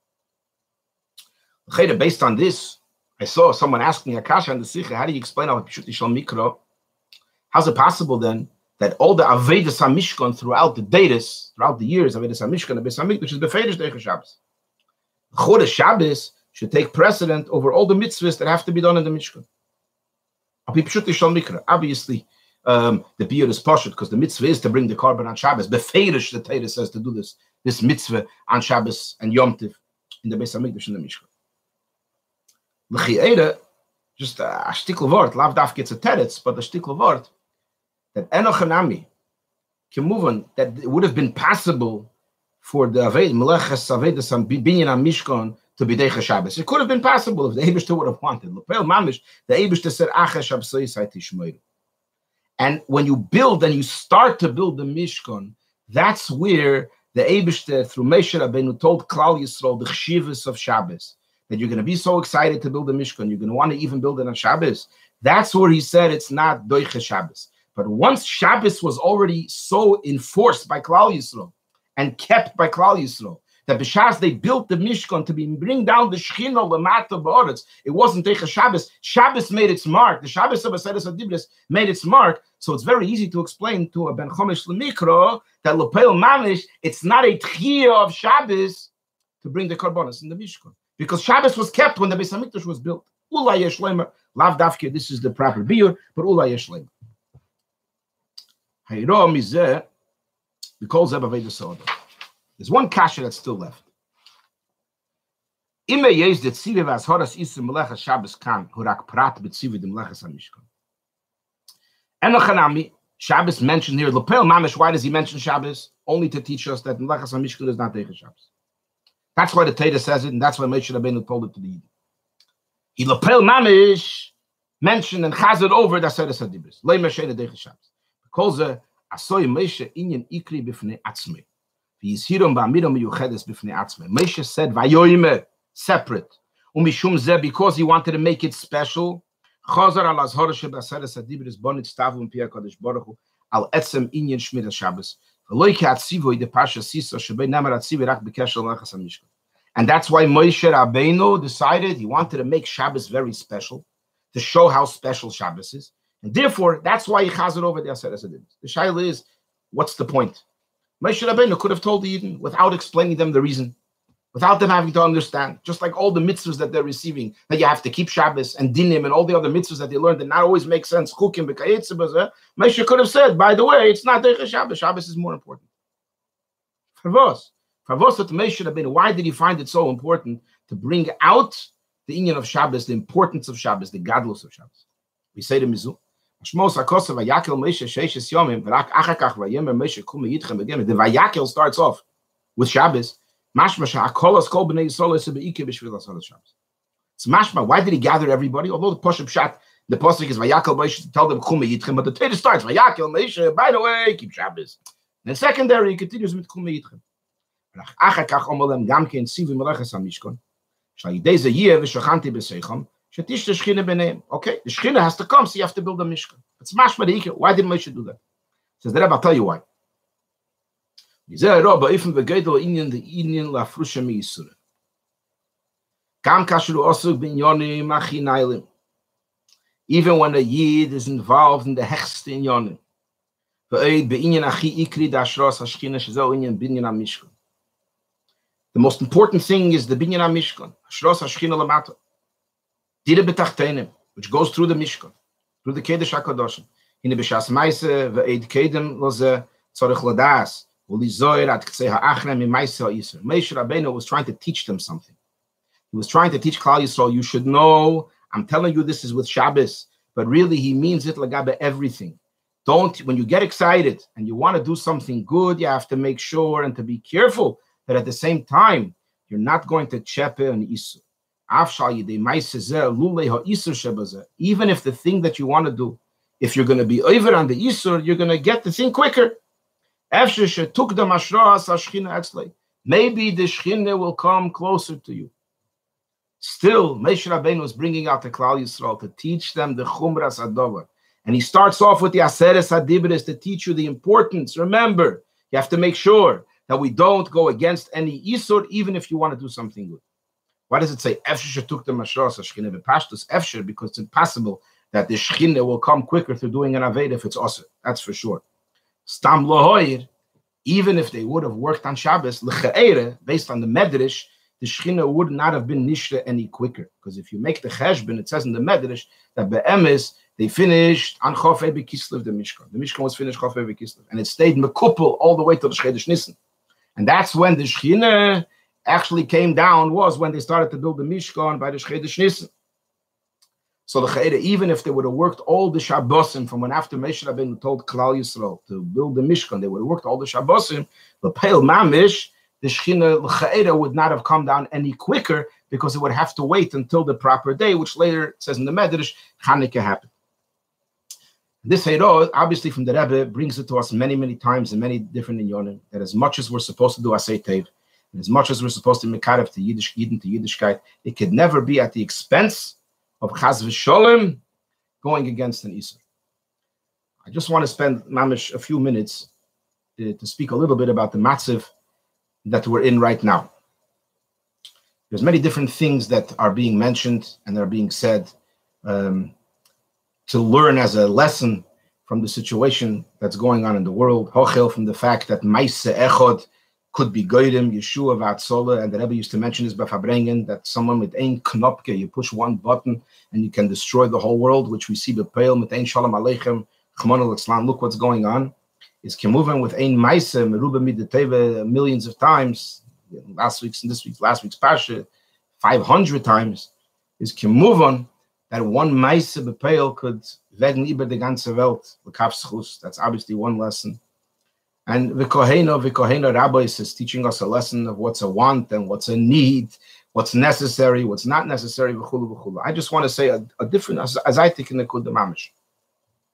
Based on this, I saw someone asking Akasha and the Sikha, how do you explain how Pshuti Shal Mikro? How's it possible then that all the Avedas HaMishkan throughout the datas, throughout the years, Avedas HaMishkan, Avedas HaMikdash, which is Befeidish Deicha Shabbos. Chodesh Shabbos should take precedent over all the mitzvahs that have to be done in the Mishkan. Pshuti Shal Mikro. Obviously, um, the Biyur is Pashut, because the mitzvah is to bring the carbon on Shabbos. Befeidish, the Torah says to do this, this mitzvah on Shabbos and Yom Tiv in the Beis HaMikdash in the Mishkan. L'chi'era, just a shtikl word, lav daf gets a teretz, but a shtikl word, that enochanami can move on, that it would have been possible for the Aved, Melechas Avedas Binyan HaMishkan to be Deicha Shabbos. It could have been possible if the Eibishter would have wanted. L'peil mamish, the Eibishter said, Achas Shabbos Tishmeru. And when you build and you start to build the Mishkan, that's where the Eibishter, through Moshe Rabbeinu, told Klal Yisrael the chshivas of Shabbos, that you're going to be so excited to build a Mishkan, you're going to want to even build it on Shabbos. That's where he said it's not Doiche Shabbos. But once Shabbos was already so enforced by Klal Yisrael and kept by Klal Yisrael, that b'shas they built the Mishkan to be bring down the Shechina Lamata Ba'aretz, it wasn't Doiche Shabbos. Shabbos made its mark. The Shabbos of Aseret HaDibros made its mark. So it's very easy to explain to a Ben Chomesh L'Mikro that L'Peil Mamish, it's not a Tchiyah of Shabbos to bring the Karbonos in the Mishkan. Because Shabbos was kept when the Beis HaMikdash was built. Ulay yesh lemer, lav dafke, this is the proper biur, but ulay yesh lemer. Hayro mizeh, because Zebaveda Soda. There's one kasha that's still left. Ime yesh det tzive v'ashoras isu melechas Shabbos kan, hurak prat b'tzive de melechas HaMishkan. Enochanami, Shabbos mentioned here, L'Peil Mamish, why does he mention Shabbos? Only to teach us that melechas HaMishkan is not Deicha Shabbos. That's why the Torah says it, and that's why Moshe Rabbeinu told it to the Yidden. He L'Peil Mamish mentioned and chazed over the Aseret HaDibros. Lei Moshe Deicha Shabbos. Because Asoy Moshe inyan ikri b'fnei atzmei. Moshe said, Vayoyme, separate. Because he wanted to make it special. Al etzem inyan shmira Shabbos. And that's why Moshe Rabbeinu decided he wanted to make Shabbos very special, to show how special Shabbos is. And therefore, that's why he chazed over the Aseret Adibris. The shaila is, what's the point? Moshe Rabbeinu could have told the Yidden without explaining them the reason, without them having to understand, just like all the mitzvahs that they're receiving, that you have to keep Shabbos and dinim and all the other mitzvahs that they learned that not always make sense. Chukim b'kayetze. Moshe could have said, by the way, it's not Derech Shabbos. Shabbos is more important. Favos. Favos at Moshe Rabbeinu. Why did he find it so important to bring out the inyan of Shabbos, the importance of Shabbos, the gadlus of Shabbos? We say to Mizu, the Vayakel starts off with Shabbos. It's mashma. Why did he gather everybody? Although the Pashup Shat, the Pasuk is Vayakel Moshe to tell them Kume Yitchem, but the Torah starts Vayakel Moshe. By the way, keep Shabbos. And then secondary, he continues with Kume Yitchem. Okay, the Shechina has to come, so you have to build a Mishkan. It's mashma the Ikar. Why did Moshe do that? Says the Rebbe, I'll tell you why. Even when a Yid is involved in the hechste inyanim, the most important thing is the binyan ha-mishkan, hashros hashchina lamata, dira betachtenim, which goes through the mishkan, through the kedesh hakadoshim. Hine b'shas ma'ase ve'ed kedem loze tzorich ladas ulizoyer ad ktsei ha'achra mi ma'ase ha'yisrael. Moshe Rabbeinu was trying to teach them something. He was trying to teach Klal Yisrael, you should know, I'm telling you this is with Shabbos, but really he means it lagabe everything. Don't, when you get excited and you want to do something good, you have to make sure and to be careful that at the same time, you're not going to chepe an isur. Even if the thing that you want to do, if you're going to be over on the isur, you're going to get the thing quicker. Maybe the Shechina will come closer to you. Still, Moshe Rabbeinu was bringing out the Klal Yisrael to teach them the Chumras Adover. And he starts off with the Aseret Adibris to teach you the importance. Remember, you have to make sure that we don't go against any Isur, even if you want to do something good. Why does it say Efsher took the Mashras Shechina b'Pashtus? Efsher, because it's impossible that the Shechina will come quicker through doing an Aved if it's Osir. That's for sure. Stam Lohoir, even if they would have worked on Shabbos, L'Cha'ere, based on the Medrash, the Shechina would not have been Nishra any quicker. Because if you make the Cheshbon, it says in the Medrash that Be'emes, they finished on Chofei B'Kislev, the Mishkan. The Mishkan was finished Chofei B'Kislev. And it stayed Mekupel all the way to the Chedesh Nissen. And that's when the Shechina actually came down, was when they started to build the Mishkan by the Chedesh Nissen. So the Chayre, even if they would have worked all the Shabbosim from when after Moshe Rabbeinu told Klal Yisrael to build the Mishkan, they would have worked all the Shabbosim, the Peil Mamish, the Shechina, the Chayre would not have come down any quicker because it would have to wait until the proper day, which later it says in the Medrash, Hanukkah happened. This Heiro, obviously from the Rebbe, brings it to us many, many times in many different inyonim, that as much as we're supposed to do Asay Tev, and as much as we're supposed to Mekarev to Yiddish, Yidden to Yiddishkeit, it could never be at the expense of Chaz v'Sholem going against an Isur. I just want to spend, mamish, a few minutes uh, to speak a little bit about the matziv that we're in right now. There's many different things that are being mentioned and are being said um, to learn as a lesson from the situation that's going on in the world. Hochel, from the fact that Maise Echod could be Goyim, Yeshua, Vatzola, and the Rebbe used to mention this by Fabrengen, that someone with ein knopke, you push one button and you can destroy the whole world, which we see bepeil with ein shalom aleichem, chmon al-Islam. Look what's going on. Is Kemuvan with ein Maise, Meruba Mideteva, millions of times, last week's and this week's, last week's Pasha, five hundred times, is Kemuvan that one Maise bepeil could wegen über the ganze Welt, l'kafschus. That's obviously one lesson. And V'koheno, V'koheno Rabbis is teaching us a lesson of what's a want and what's a need, what's necessary, what's not necessary, v'chulu, v'chulu. I just want to say a, a different, as, as I think in the Kudah Mamish.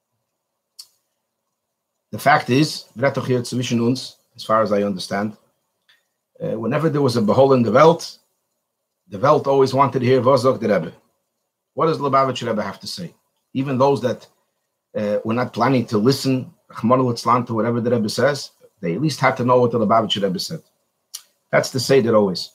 The fact is, zwischen uns, as far as I understand, Uh, whenever there was a behol in the Welt, the Welt always wanted to hear Vozok the Rebbe. What does Lubavitcher Rebbe have to say? Even those that uh, were not planning to listen, Rachmana litzlan, to whatever the Rebbe says, they at least had to know what the Lubavitcher Rebbe said. That's the Seder always.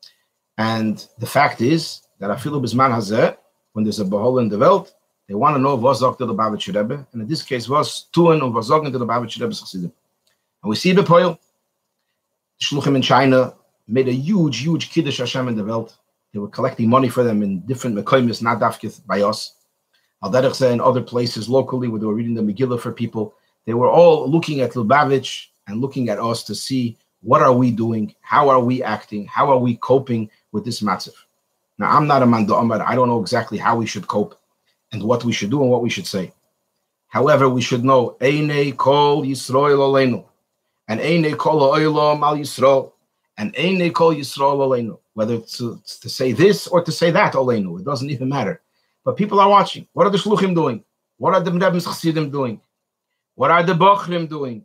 And the fact is that afilu bisman hazeh, when there's a behol in the Welt, they want to know Vozok the Lubavitcher Rebbe, and in this case was Tuan of Vozok the Lubavitcher Rebbe's Chassidim. And we see the Poil. Shluchim in China made a huge, huge Kiddush Hashem in the Welt. They were collecting money for them in different Mekoimis, not dafkith by us. Al Derech Zeh in other places locally where they were reading the Megillah for people. They were all looking at Lubavitch and looking at us to see what are we doing, how are we acting, how are we coping with this matzav. Now, I'm not a man d'Amar. I don't know exactly how we should cope and what we should do and what we should say. However, we should know, Einei kol Yisrael aleinu, and Einei kol ha'olam al Yisrael, and Einei kol Yisrael aleinu. Whether to, to say this or to say that aleinu, it doesn't even matter. But people are watching. What are the shluchim doing? What are the Rebbe's chassidim doing? What are the bochrim doing?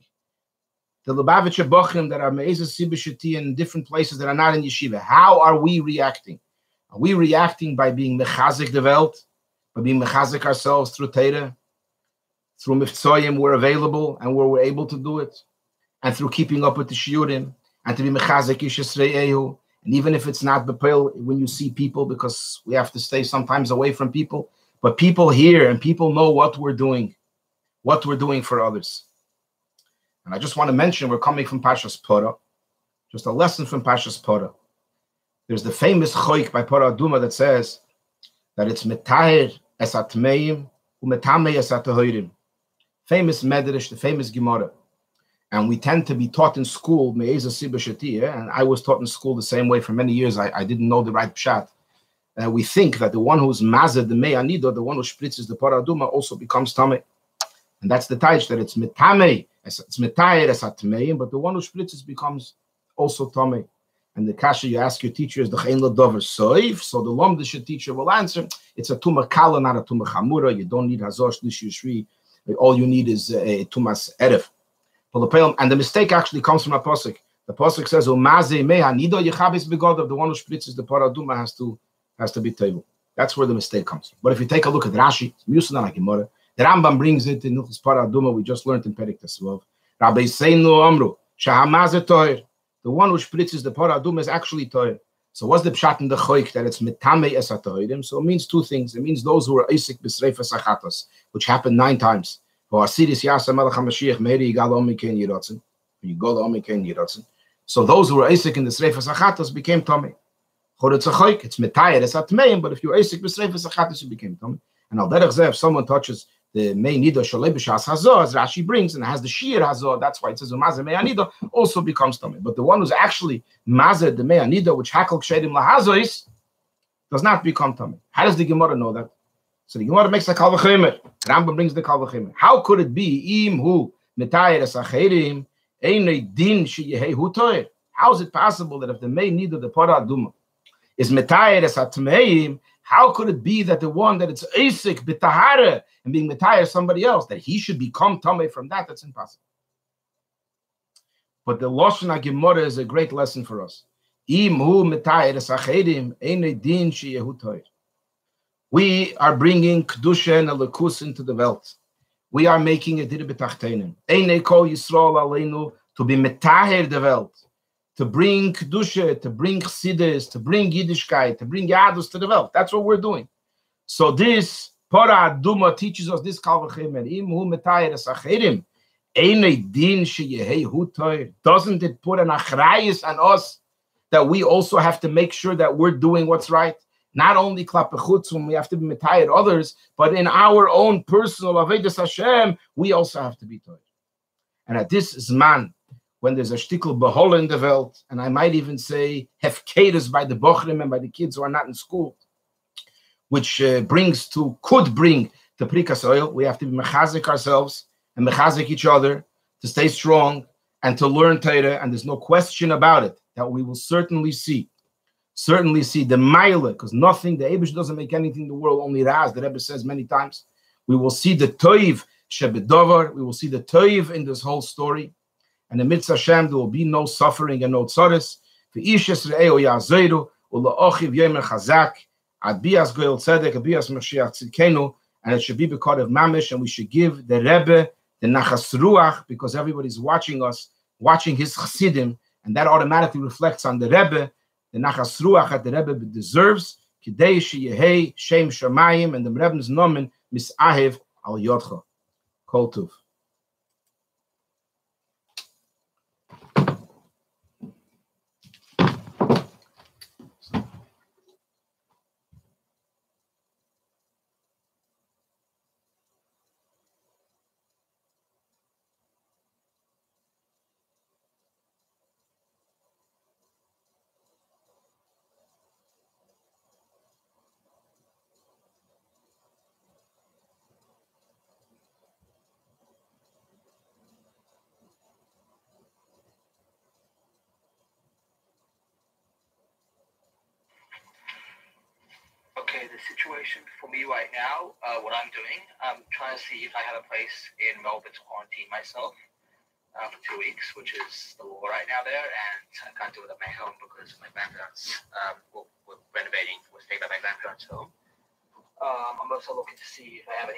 The Lubavitcher bochrim that are me'ezes sibishati in different places that are not in yeshiva. How are we reacting? Are we reacting by being mechazik the Welt, by being mechazik ourselves through Torah, through miftzoyim we're available and where we're able to do it, and through keeping up with the shiurim, and to be mechazik ish yisraehu, and even if it's not bepil, when you see people, because we have to stay sometimes away from people, but people hear and people know what we're doing, what we're doing for others. And I just want to mention, we're coming from Pashas Porah, just a lesson from Pashas Porah. There's the famous choik by Porah Aduma that says that it's metahir es atmeim umetamei es atahorim. Famous medrash, the famous Gemara. And we tend to be taught in school, me'eza siba shatiyah, and I was taught in school the same way for many years. I, I didn't know the right pshat. Uh, we think that the one who's mazed, the me'anido, the one who spritzes the Porah Aduma, also becomes tamei. And that's the taich, that it's metamei, it's metahir es atmeim, but the one who spritzes becomes also tamei. And the kasha you ask your teacher is the chein l'dover soif. So the lomdisha teacher will answer, it's a tumah kala, not a tumah chamura. You don't need hazor shlishi shri. All you need is a tumas erev. And the mistake actually comes from a pasuk. The pasuk says, "Umaze meha nido yechabes begodav." The one who spritzes the Porah Aduma has to has to be table. That's where the mistake comes from. But if you take a look at Rashi, Musanah Gemara, the Rambam brings it in Hilchos Porah Aduma. We just learned in Perek Tesvav. Rabbi Seinu Amru shahamaze toir. The one who spritzes the Porah Aduma is actually toir. So what's the pshat in the choik that it's mitamei es atoirim? So it means two things. It means those who are isik b'sreifas achatas, which happened nine times. So those who are isik in the sreifas achatas became tamei. It's metayed es atmeim, but if you're isik b'sreifas achatas, you became tamei. And al derech zeh, if someone touches the mei nido shalei b'shas hazor, as Rashi brings, and it has the shir hazor, that's why it says umazeh mei anido, also becomes tamei. But the one who's actually mazeh the mei anido, which hakol kshedim lahazois, does not become tamei. How does the Gemara know that? So the Gemara makes the kal v'chemer. Rambam brings the kal v'chemer. How could it be im hu metayed es acherim einei din sheyehei hu toir? How is it possible that if the mei nido the Porah Aduma is metayed es atmeim, how could it be that the one that it's isik b'tahara and being metayed somebody else, that he should become tamei from that? That's impossible. But the Lashon HaGemara is a great lesson for us. Im hu metayed es acherim einei din sheyehu toir. We are bringing kedusha and elikus into the Welt. We are making a dir b'tachtenim. Einei kol Yisrael aleinu, to be metaher the Welt, to bring kedusha, to bring chassidus, to bring Yiddishkeit, to bring yadus to the Welt. That's what we're doing. So this Porah Aduma teaches us this kal v'chemer. Im hu metaher es acherim einei din sheyehei hu toir. Doesn't it put an achrayus on us that we also have to make sure that we're doing what's right? Not only klape chutz when we have to be metayed others, but in our own personal avodas Hashem, we also have to be told. And at this zman, when there's a shtickle behol in the Welt, and I might even say hefkeres by the bochrim and by the kids who are not in school, which uh, brings to could bring to prikas oil, we have to be mechazik ourselves and mechazik each other to stay strong and to learn Torah. And there's no question about it that we will certainly see. Certainly see the Maila, because nothing, the Eibush doesn't make anything in the world, only Raz, the Rebbe says many times. We will see the Toiv Shebedovar, we will see the Toiv in this whole story. And in Mitzvah Hashem, there will be no suffering and no tzaris, V'ish Yisrael Yazeru uLa'ochiv Yemer Chazak Ad Bias Goel Tzedek Ad Bias Mashiach Tzidkenu, and it should be because of Mamish, and we should give the Rebbe the Nachas Ruach because everybody's watching us, watching his Chassidim, and that automatically reflects on the Rebbe, the Nachas Ruach that the Rebbe deserves. Kidei Sheyehei Shem Shamayim, and the Rebbe's nomen Misahev Al Yodcha. Kol Tuv. Okay, the situation for me right now, uh, what I'm doing, I'm trying to see if I have a place in Melbourne to quarantine myself uh, for two weeks, which is the law right now there, and I can't do it at my home because my grandparents, um, we're, we're renovating, we're staying at my grandparents' home. Um, I'm also looking to see if I have any